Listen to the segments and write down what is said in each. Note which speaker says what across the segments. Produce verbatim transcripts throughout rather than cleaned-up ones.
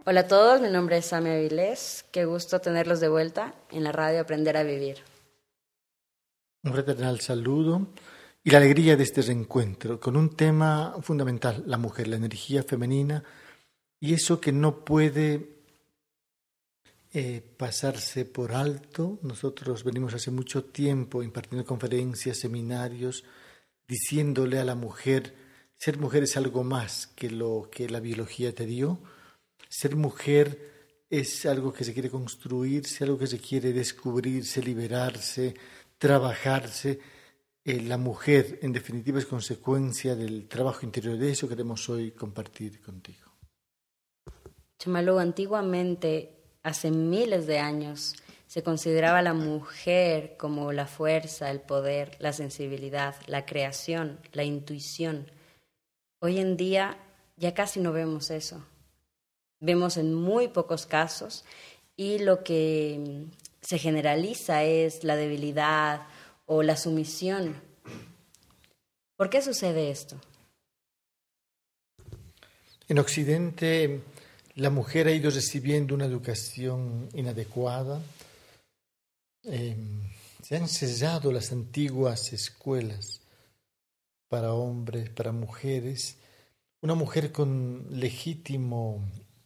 Speaker 1: Hola a todos, mi nombre es Samia Avilés. Qué gusto tenerlos de vuelta en la radio Aprender a Vivir.
Speaker 2: Un fraternal saludo y la alegría de este reencuentro con un tema fundamental, la mujer, la energía femenina y eso que no puede eh, pasarse por alto. Nosotros venimos hace mucho tiempo impartiendo conferencias, seminarios, diciéndole a la mujer, ser mujer es algo más que lo que la biología te dio. Ser mujer es algo que se quiere construirse, algo que se quiere descubrirse, liberarse, trabajarse. Eh, la mujer, en definitiva, es consecuencia del trabajo interior. De eso queremos hoy compartir contigo.
Speaker 1: Chamalu, antiguamente, hace miles de años, se consideraba a la mujer como la fuerza, el poder, la sensibilidad, la creación, la intuición. Hoy en día ya casi no vemos eso. Vemos en muy pocos casos y lo que se generaliza es la debilidad o la sumisión. ¿Por qué sucede esto?
Speaker 2: En Occidente, la mujer ha ido recibiendo una educación inadecuada. Eh, se han sellado las antiguas escuelas para hombres, para mujeres. Una mujer con legítimo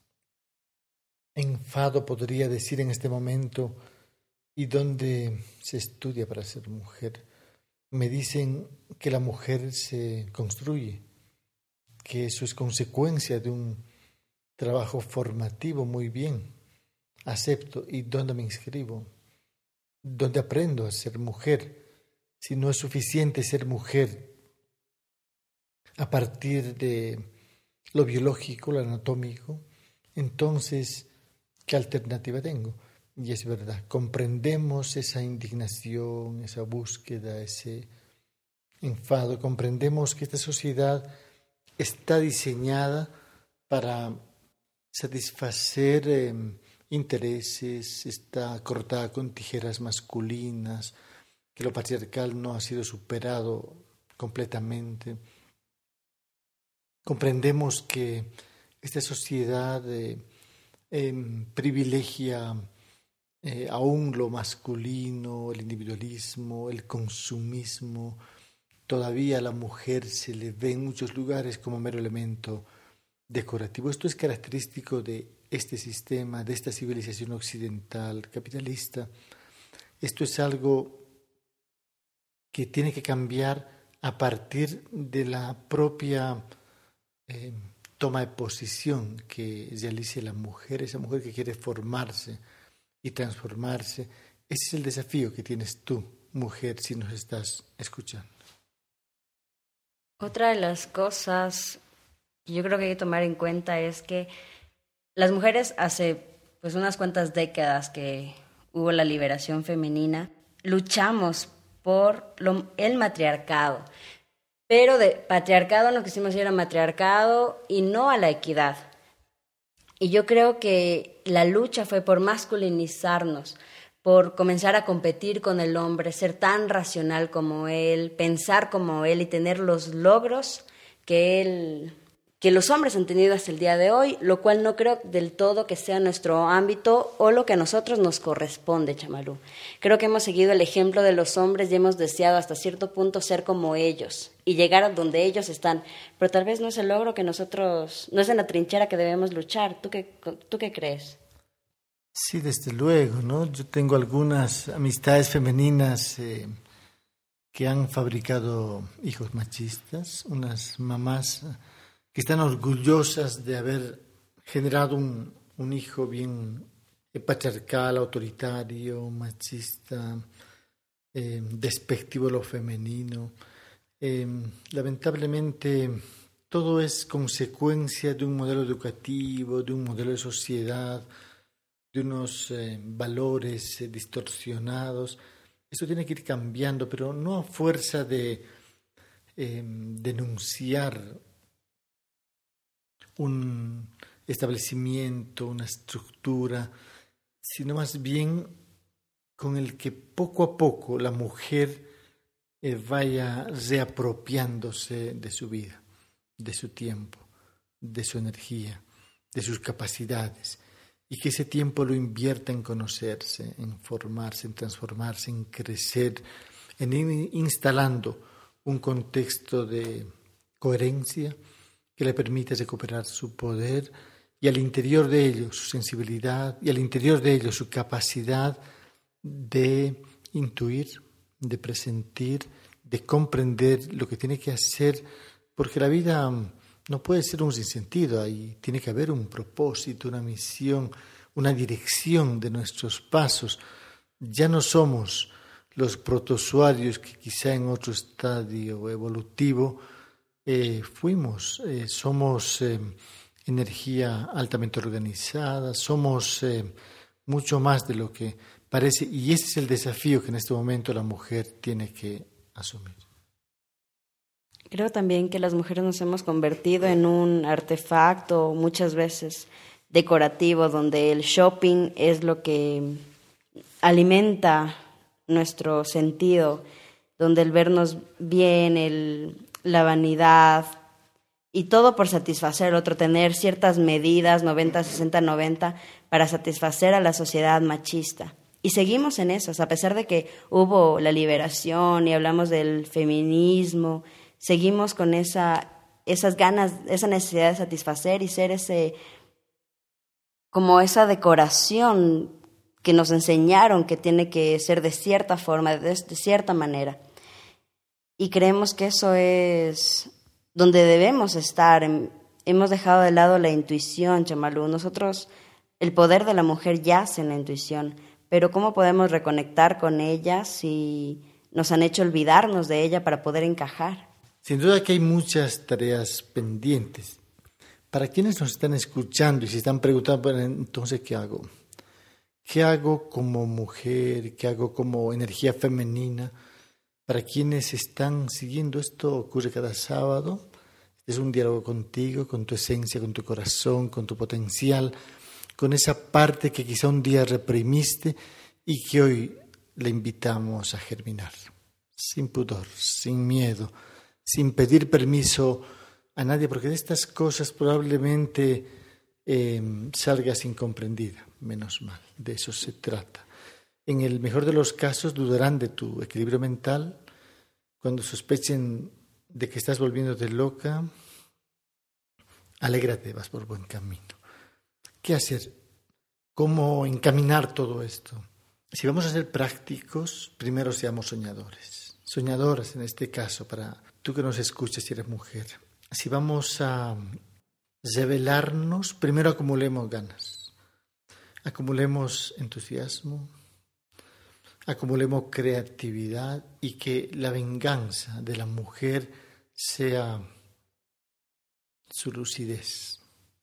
Speaker 2: enfado, podría decir en este momento, y donde se estudia para ser mujer. Me dicen que la mujer se construye, que eso es consecuencia de un trabajo formativo. Muy bien, acepto. ¿Y dónde me inscribo? ¿Dónde aprendo a ser mujer? Si no es suficiente ser mujer a partir de lo biológico, lo anatómico, entonces, ¿qué alternativa tengo? Y es verdad, comprendemos esa indignación, esa búsqueda, ese enfado, comprendemos que esta sociedad está diseñada para satisfacer eh, intereses, está cortada con tijeras masculinas, que lo patriarcal no ha sido superado completamente. Comprendemos que esta sociedad eh, eh, privilegia eh, aún lo masculino, el individualismo, el consumismo. Todavía a la mujer se le ve en muchos lugares como mero elemento decorativo. Esto es característico de este sistema, de esta civilización occidental capitalista. Esto es algo que tiene que cambiar a partir de la propia eh, toma de posición que realice la mujer, esa mujer que quiere formarse y transformarse. Ese es el desafío que tienes tú, mujer, si nos estás escuchando.
Speaker 1: Otra de las cosas que yo creo que hay que tomar en cuenta es que las mujeres hace pues unas cuantas décadas que hubo la liberación femenina, luchamos por lo, el matriarcado. Pero de patriarcado lo que hicimos era matriarcado y no a la equidad. Y yo creo que la lucha fue por masculinizarnos, por comenzar a competir con el hombre, ser tan racional como él, pensar como él y tener los logros que él, que los hombres han tenido hasta el día de hoy, lo cual no creo del todo que sea nuestro ámbito o lo que a nosotros nos corresponde, Chamalu. Creo que hemos seguido el ejemplo de los hombres y hemos deseado hasta cierto punto ser como ellos y llegar a donde ellos están, pero tal vez no es el logro que nosotros, no es en la trinchera que debemos luchar. ¿Tú qué, tú qué crees?
Speaker 2: Sí, desde luego, ¿no? Yo tengo algunas amistades femeninas eh, que han fabricado hijos machistas, unas mamás que están orgullosas de haber generado un, un hijo bien patriarcal, autoritario, machista, eh, despectivo de lo femenino. Eh, lamentablemente, todo es consecuencia de un modelo educativo, de un modelo de sociedad, de unos eh, valores eh, distorsionados. Eso tiene que ir cambiando, pero no a fuerza de eh, denunciar un establecimiento, una estructura, sino más bien con el que poco a poco la mujer eh, vaya reapropiándose de su vida, de su tiempo, de su energía, de sus capacidades, y que ese tiempo lo invierta en conocerse, en formarse, en transformarse, en crecer, en ir instalando un contexto de coherencia que le permita recuperar su poder y al interior de ello su sensibilidad y al interior de ello su capacidad de intuir, de presentir, de comprender lo que tiene que hacer, porque la vida no puede ser un sinsentido, ahí tiene que haber un propósito, una misión, una dirección de nuestros pasos. Ya no somos los protozoarios que quizá en otro estadio evolutivo eh, fuimos, eh, somos eh, energía altamente organizada, somos eh, mucho más de lo que parece, y ese es el desafío que en este momento la mujer tiene que asumir.
Speaker 1: Creo también que las mujeres nos hemos convertido en un artefacto muchas veces decorativo, donde el shopping es lo que alimenta nuestro sentido, donde el vernos bien, el, la vanidad y todo por satisfacer al otro, tener ciertas medidas, noventa, sesenta, noventa, para satisfacer a la sociedad machista. Y seguimos en esas, a pesar de que hubo la liberación y hablamos del feminismo, seguimos con esa, esas ganas, esa necesidad de satisfacer y ser ese, como esa decoración que nos enseñaron que tiene que ser de cierta forma, de, de cierta manera. Y creemos que eso es donde debemos estar. Hemos dejado de lado la intuición, Chamalú. Nosotros, el poder de la mujer yace en la intuición, pero ¿cómo podemos reconectar con ella si nos han hecho olvidarnos de ella para poder encajar?
Speaker 2: Sin duda que hay muchas tareas pendientes. Para quienes nos están escuchando y se están preguntando, bueno, entonces, ¿qué hago? ¿Qué hago como mujer? ¿Qué hago como energía femenina? Para quienes están siguiendo esto, ocurre cada sábado. Es un diálogo contigo, con tu esencia, con tu corazón, con tu potencial, con esa parte que quizá un día reprimiste y que hoy le invitamos a germinar. Sin pudor, sin miedo, sin pedir permiso a nadie, porque de estas cosas probablemente eh, salgas incomprendida, menos mal, de eso se trata. En el mejor de los casos dudarán de tu equilibrio mental, cuando sospechen de que estás volviéndote loca, alégrate, vas por buen camino. ¿Qué hacer? ¿Cómo encaminar todo esto? Si vamos a ser prácticos, primero seamos soñadores, soñadoras en este caso, para tú que nos escuches si eres mujer. Si vamos a revelarnos, primero acumulemos ganas, acumulemos entusiasmo, acumulemos creatividad y que la venganza de la mujer sea su lucidez,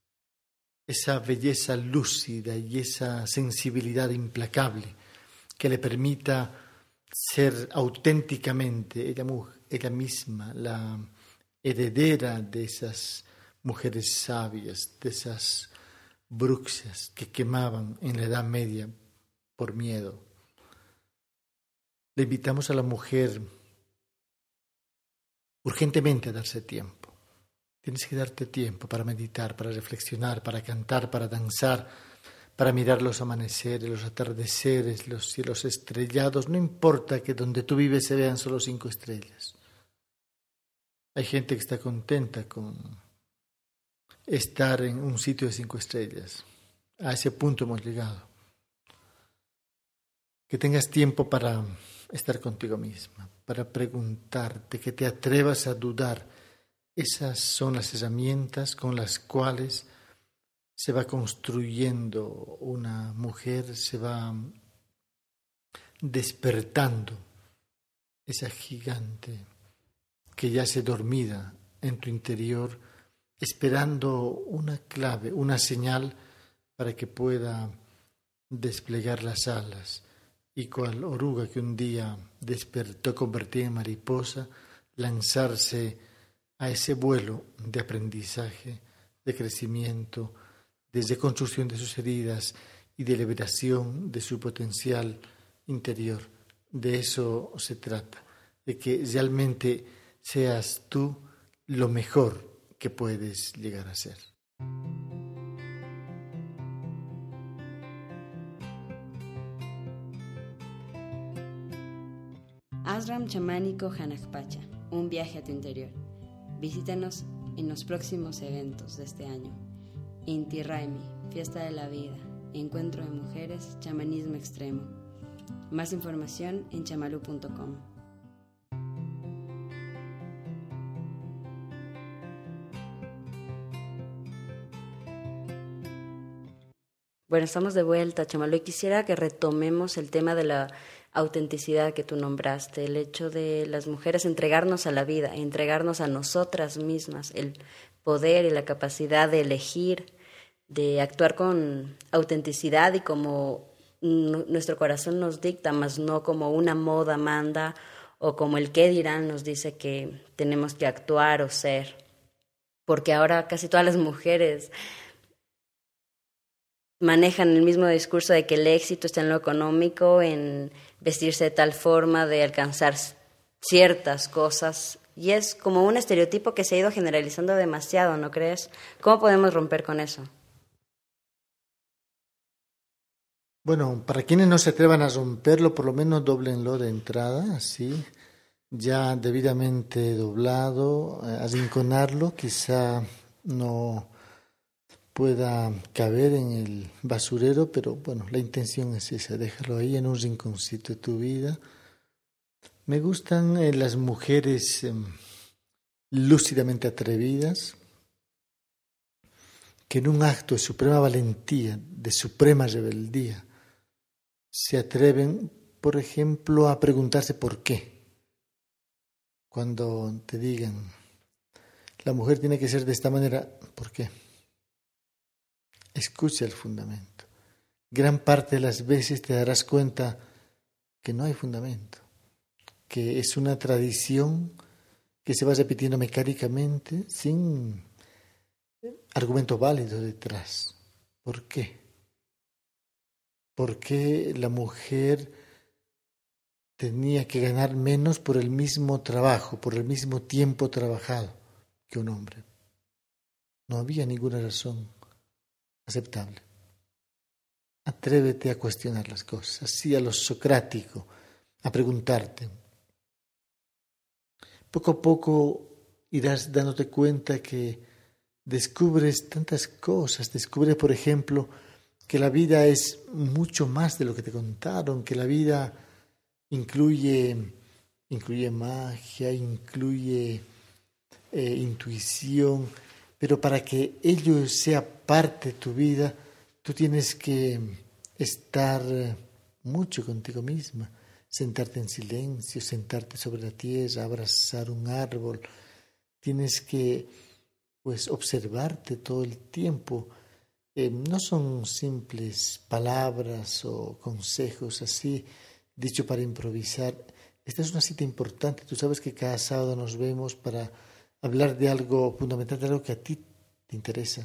Speaker 2: esa belleza lúcida y esa sensibilidad implacable que le permita ser auténticamente ella, ella misma, la heredera de esas mujeres sabias, de esas bruxas que quemaban en la Edad Media por miedo. Le invitamos a la mujer urgentemente a darse tiempo. Tienes que darte tiempo para meditar, para reflexionar, para cantar, para danzar, para mirar los amaneceres, los atardeceres, los cielos estrellados. No importa que donde tú vives se vean solo cinco estrellas. Hay gente que está contenta con estar en un sitio de cinco estrellas. A ese punto hemos llegado. Que tengas tiempo para estar contigo misma, para preguntarte, que te atrevas a dudar. Esas son las herramientas con las cuales se va construyendo una mujer, se va despertando esa gigante que yace dormida en tu interior, esperando una clave, una señal para que pueda desplegar las alas y cual oruga que un día despertó convertida en mariposa, lanzarse a ese vuelo de aprendizaje, de crecimiento, de reconstrucción de sus heridas y de liberación de su potencial interior. De eso se trata, de que realmente seas tú lo mejor que puedes llegar a ser.
Speaker 1: Masram Chamánico Hanakpacha, un viaje a tu interior. Visítanos en los próximos eventos de este año. Inti Raimi, Fiesta de la Vida, Encuentro de Mujeres, Chamanismo Extremo. Más información en chamalu punto com. Bueno, estamos de vuelta, Chamalu, y quisiera que retomemos el tema de la autenticidad que tú nombraste, el hecho de las mujeres entregarnos a la vida, entregarnos a nosotras mismas, el poder y la capacidad de elegir, de actuar con autenticidad y como n- nuestro corazón nos dicta, más no como una moda manda o como el qué dirán nos dice que tenemos que actuar o ser, porque ahora casi todas las mujeres manejan el mismo discurso de que el éxito está en lo económico, en vestirse de tal forma, de alcanzar ciertas cosas. Y es como un estereotipo que se ha ido generalizando demasiado, ¿no crees? ¿Cómo podemos romper con eso?
Speaker 2: Bueno, para quienes no se atrevan a romperlo, por lo menos doblenlo de entrada, así, ya debidamente doblado, eh, arrinconarlo, quizá no pueda caber en el basurero, pero bueno, la intención es esa, déjalo ahí en un rinconcito de tu vida. Me gustan eh, las mujeres eh, lúcidamente atrevidas, que en un acto de suprema valentía, de suprema rebeldía, se atreven, por ejemplo, a preguntarse por qué. Cuando te digan, la mujer tiene que ser de esta manera, ¿por qué? Escucha el fundamento. Gran parte de las veces te darás cuenta que no hay fundamento, que es una tradición que se va repitiendo mecánicamente sin argumento válido detrás. ¿Por qué? ¿Por qué la mujer tenía que ganar menos por el mismo trabajo, por el mismo tiempo trabajado que un hombre? No había ninguna razón aceptable. Atrévete a cuestionar las cosas, así a lo socrático, a preguntarte. Poco a poco irás dándote cuenta que descubres tantas cosas. Descubres, por ejemplo, que la vida es mucho más de lo que te contaron, que la vida incluye, incluye magia, incluye eh, intuición, pero para que ello sea parte de tu vida, tú tienes que estar mucho contigo misma, sentarte en silencio, sentarte sobre la tierra, abrazar un árbol. Tienes que pues observarte todo el tiempo. Eh, no son simples palabras o consejos así, dicho para improvisar. Esta es una cita importante. Tú sabes que cada sábado nos vemos para hablar de algo fundamental, de algo que a ti te interesa,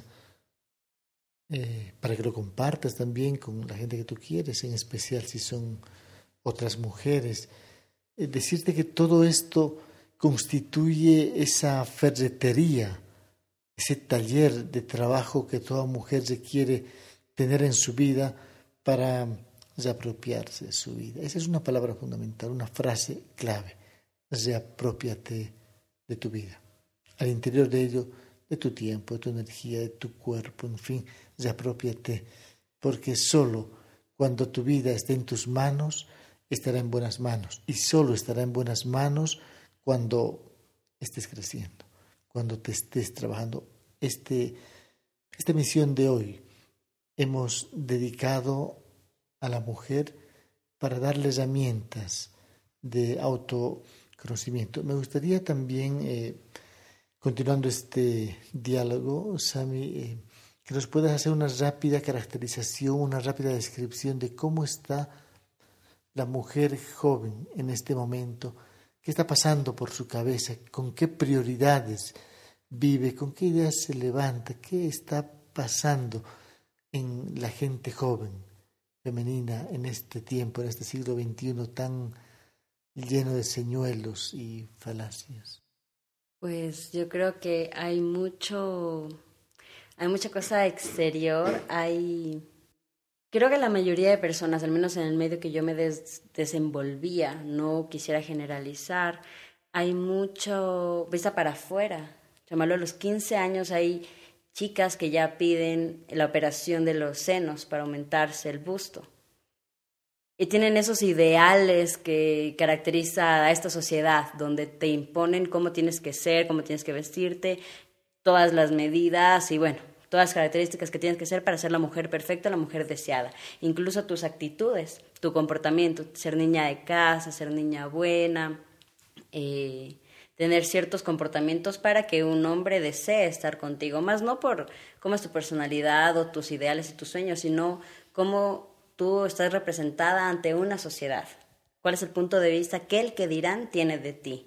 Speaker 2: eh, para que lo compartas también con la gente que tú quieres, en especial si son otras mujeres. Eh, decirte que todo esto constituye esa ferretería, ese taller de trabajo que toda mujer requiere tener en su vida para reapropiarse de su vida. Esa es una palabra fundamental, una frase clave. Reapropiate de tu vida. Al interior de ello, de tu tiempo, de tu energía, de tu cuerpo, en fin, reapropiate. Porque solo cuando tu vida esté en tus manos, estará en buenas manos. Y solo estará en buenas manos cuando estés creciendo, cuando te estés trabajando. Este, esta misión de hoy hemos dedicado a la mujer para darle herramientas de autoconocimiento. Me gustaría también, eh, continuando este diálogo, Sami, eh, que nos puedas hacer una rápida caracterización, una rápida descripción de cómo está la mujer joven en este momento, qué está pasando por su cabeza, con qué prioridades vive, con qué ideas se levanta, qué está pasando en la gente joven, femenina, en este tiempo, en este siglo veintiuno tan lleno de señuelos y falacias.
Speaker 1: Pues yo creo que hay mucho, hay mucha cosa exterior, hay Creo que la mayoría de personas, al menos en el medio que yo me des- desenvolvía, no quisiera generalizar, hay mucho vista para afuera. Llamarlo a los quince años, hay chicas que ya piden la operación de los senos para aumentarse el busto. Y tienen esos ideales que caracteriza a esta sociedad, donde te imponen cómo tienes que ser, cómo tienes que vestirte, todas las medidas y bueno, todas las características que tienes que ser para ser la mujer perfecta, la mujer deseada. Incluso tus actitudes, tu comportamiento, ser niña de casa, ser niña buena, eh, tener ciertos comportamientos para que un hombre desee estar contigo, más no por cómo es tu personalidad o tus ideales y tus sueños, sino cómo tú estás representada ante una sociedad. ¿Cuál es el punto de vista que el que dirán tiene de ti?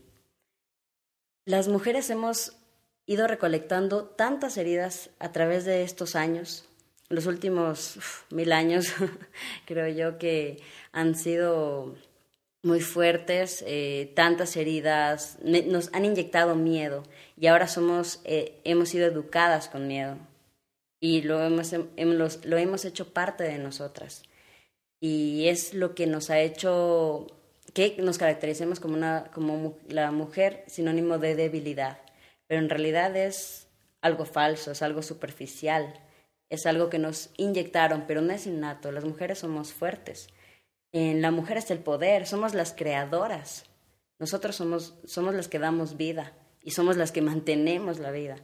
Speaker 1: Las mujeres hemos ido recolectando tantas heridas a través de estos años, los últimos uf, mil años, creo yo que han sido muy fuertes, eh, tantas heridas, ne- nos han inyectado miedo y ahora somos, eh, hemos sido educadas con miedo y lo hemos, hem- hemos- lo hemos hecho parte de nosotras. Y es lo que nos ha hecho que nos caractericemos como, una, como mu- la mujer sinónimo de debilidad, pero en realidad es algo falso, es algo superficial, es algo que nos inyectaron, pero no es innato, las mujeres somos fuertes. En la mujer está el poder, somos las creadoras, nosotros somos, somos las que damos vida y somos las que mantenemos la vida.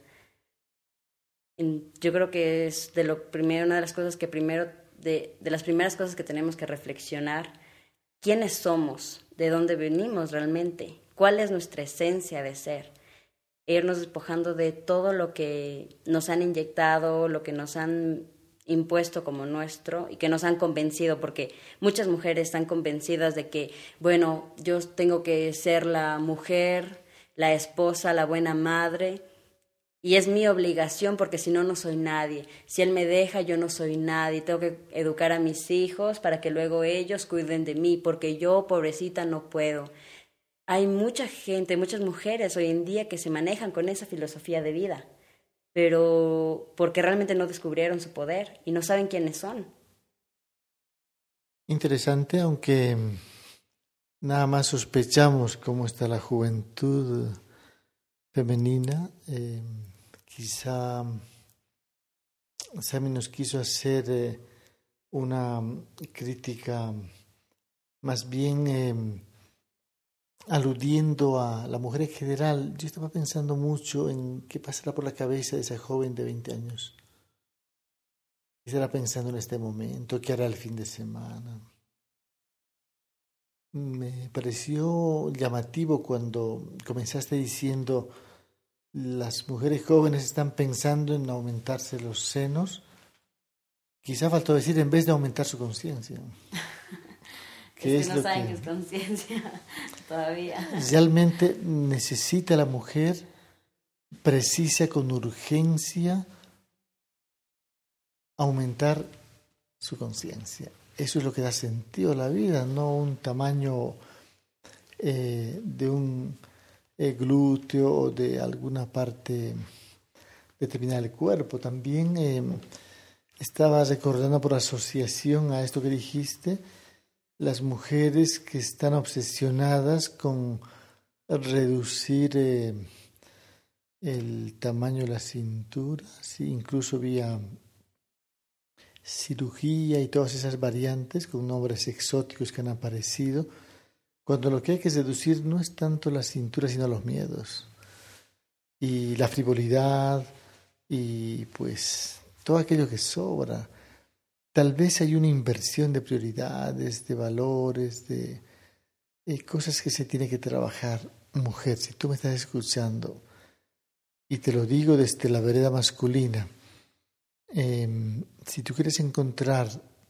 Speaker 1: En- Yo creo que es de lo primero, una de las cosas que primero, de, de las primeras cosas que tenemos que reflexionar, quiénes somos, de dónde venimos realmente, cuál es nuestra esencia de ser, e irnos despojando de todo lo que nos han inyectado, lo que nos han impuesto como nuestro y que nos han convencido, porque muchas mujeres están convencidas de que, bueno, yo tengo que ser la mujer, la esposa, la buena madre, y es mi obligación porque si no, no soy nadie. Si él me deja, yo no soy nadie. Tengo que educar a mis hijos para que luego ellos cuiden de mí, porque yo, pobrecita, no puedo. Hay mucha gente, muchas mujeres hoy en día que se manejan con esa filosofía de vida, pero porque realmente no descubrieron su poder y no saben quiénes son.
Speaker 2: Interesante, aunque nada más sospechamos cómo está la juventud femenina, eh, quizá Sami nos quiso hacer eh, una crítica más bien eh, aludiendo a la mujer en general. Yo estaba pensando mucho en qué pasará por la cabeza de esa joven de veinte años. ¿Qué estará pensando en este momento? ¿Qué hará el fin de semana? Me pareció llamativo cuando comenzaste diciendo las mujeres jóvenes están pensando en aumentarse los senos. Quizá faltó decir en vez de aumentar su conciencia.
Speaker 1: ¿Qué es que es no saben que... que es conciencia todavía.
Speaker 2: Realmente necesita la mujer, precisa con urgencia aumentar su conciencia. Eso es lo que da sentido a la vida, no un tamaño eh, de un eh, glúteo o de alguna parte determinada del cuerpo. También eh, estaba recordando por asociación a esto que dijiste, las mujeres que están obsesionadas con reducir eh, el tamaño de la cintura, ¿sí? Incluso vía cirugía y todas esas variantes con nombres exóticos que han aparecido, cuando lo que hay que reducir no es tanto la cintura sino los miedos y la frivolidad y pues todo aquello que sobra. Tal vez hay una inversión de prioridades, de valores, de eh, cosas que se tiene que trabajar. Mujer, si tú me estás escuchando y te lo digo desde la vereda masculina, Eh, si tú quieres encontrar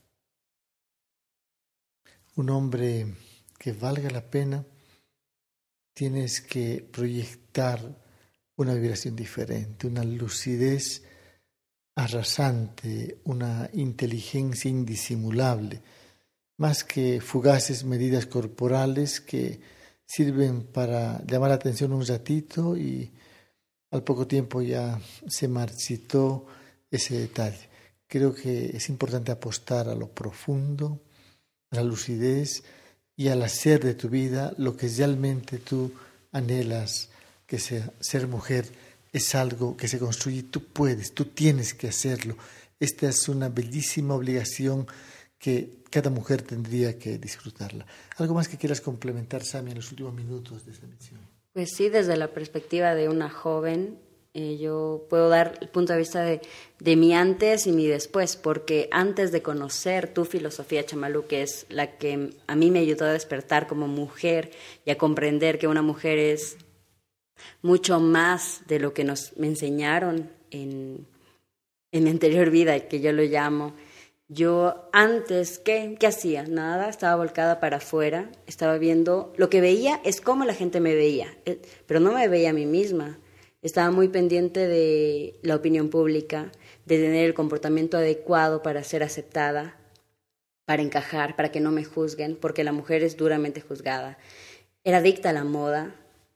Speaker 2: un hombre que valga la pena, tienes que proyectar una vibración diferente, una lucidez arrasante, una inteligencia indisimulable, más que fugaces medidas corporales que sirven para llamar la atención un ratito y al poco tiempo ya se marchitó ese detalle. Creo que es importante apostar a lo profundo, a la lucidez y al hacer de tu vida lo que realmente tú anhelas que sea. Ser mujer es algo que se construye, tú puedes, tú tienes que hacerlo. Esta es una bellísima obligación que cada mujer tendría que disfrutarla. ¿Algo más que quieras complementar, Sami, en los últimos minutos de esta emisión?
Speaker 1: Pues sí, desde la perspectiva de una joven, eh, yo puedo dar el punto de vista de, de mi antes y mi después, porque antes de conocer tu filosofía, Chamalú, que es la que a mí me ayudó a despertar como mujer y a comprender que una mujer es mucho más de lo que nos me enseñaron en, en mi anterior vida, que yo lo llamo. Yo antes, ¿qué, ¿qué hacía? Nada, estaba volcada para afuera, estaba viendo, lo que veía es cómo la gente me veía, pero no me veía a mí misma. Estaba muy pendiente de la opinión pública, de tener el comportamiento adecuado para ser aceptada, para encajar, para que no me juzguen, porque la mujer es duramente juzgada. Era adicta a la moda,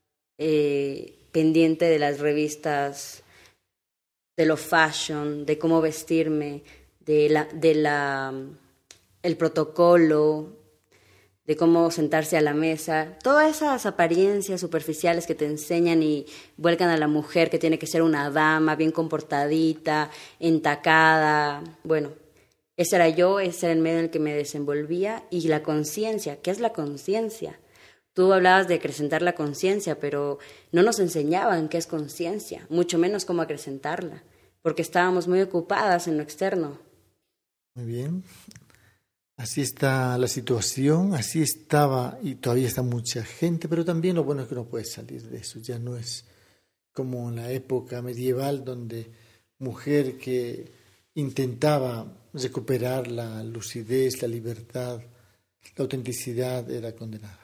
Speaker 1: eh, pendiente de las revistas, de lo fashion, de cómo vestirme, de la, de la, el protocolo, de cómo sentarse a la mesa, todas esas apariencias superficiales que te enseñan y vuelcan a la mujer que tiene que ser una dama, bien comportadita, entacada. Bueno, ese era yo, ese era el medio en el que me desenvolvía. Y la conciencia, ¿qué es la conciencia? Tú hablabas de acrecentar la conciencia, pero no nos enseñaban qué es conciencia, mucho menos cómo acrecentarla, porque estábamos muy ocupadas en lo externo.
Speaker 2: Muy bien, así está la situación, así estaba y todavía está mucha gente, pero también lo bueno es que uno puede salir de eso, ya no es como en la época medieval donde mujer que intentaba recuperar la lucidez, la libertad, la autenticidad era condenada.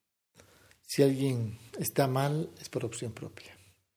Speaker 2: Si alguien está mal es por opción propia.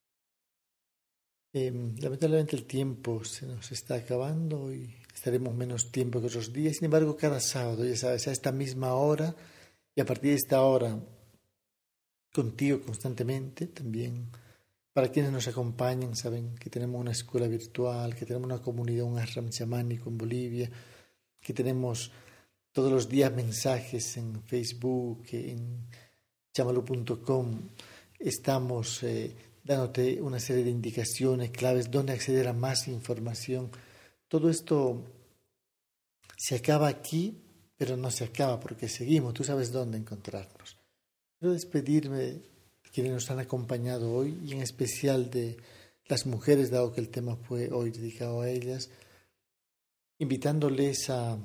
Speaker 2: Eh, lamentablemente el tiempo se nos está acabando y estaremos menos tiempo que otros días. Sin embargo, cada sábado, ya sabes, a esta misma hora y a partir de esta hora, contigo constantemente, también para quienes nos acompañan, saben que tenemos una escuela virtual, que tenemos una comunidad, un ashram chamánico en Bolivia, que tenemos todos los días mensajes en Facebook, en chamalu punto com. Estamos eh, dándote una serie de indicaciones, claves, dónde acceder a más información. Todo esto se acaba aquí, pero no se acaba porque seguimos. Tú sabes dónde encontrarnos. Quiero despedirme de quienes nos han acompañado hoy y en especial de las mujeres, dado que el tema fue hoy dedicado a ellas, invitándoles a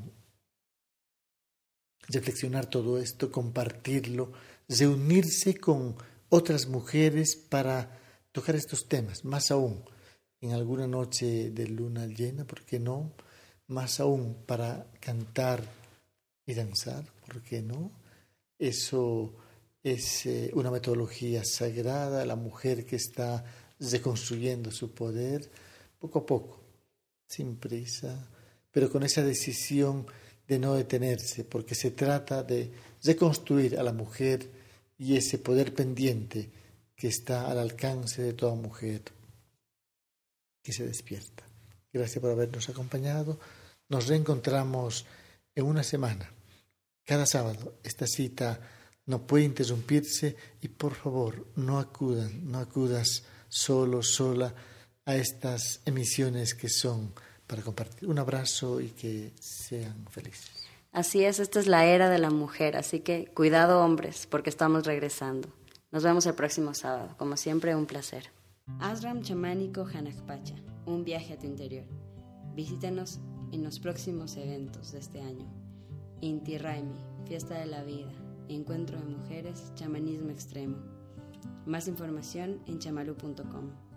Speaker 2: reflexionar todo esto, compartirlo, reunirse con otras mujeres para tocar estos temas, más aún en alguna noche de luna llena, ¿por qué no? Más aún para cantar y danzar, ¿por qué no? Eso es eh, una metodología sagrada, la mujer que está reconstruyendo su poder, poco a poco, sin prisa, pero con esa decisión de no detenerse, porque se trata de reconstruir a la mujer y ese poder pendiente que está al alcance de toda mujer que se despierta. Gracias por habernos acompañado. Nos reencontramos en una semana, cada sábado. Esta cita no puede interrumpirse y por favor no acudan, no acudas solo, sola a estas emisiones que son para compartir. Un abrazo y que sean felices.
Speaker 1: Así es, esta es la era de la mujer, así que cuidado hombres, porque estamos regresando. Nos vemos el próximo sábado. Como siempre, un placer. Ashram Chamánico Hanakpacha, un viaje a tu interior. Visítanos en los próximos eventos de este año. Inti Raymi, Fiesta de la Vida, Encuentro de Mujeres, Chamanismo Extremo. Más información en chamalu punto com.